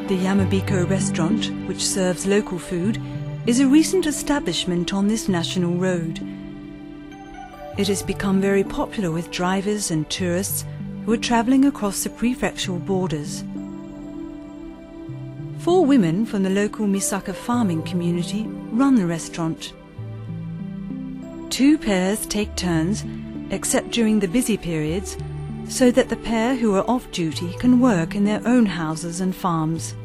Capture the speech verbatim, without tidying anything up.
The Yamabiko restaurant, which serves local food, is a recent establishment on this national road. It has become very popular with drivers and tourists who are travelling across the prefectural borders. Four women from the local Misaka farming community run the restaurant. Two pairs take turns, except during the busy periods, so that the pair who are off duty can work in their own houses and farms.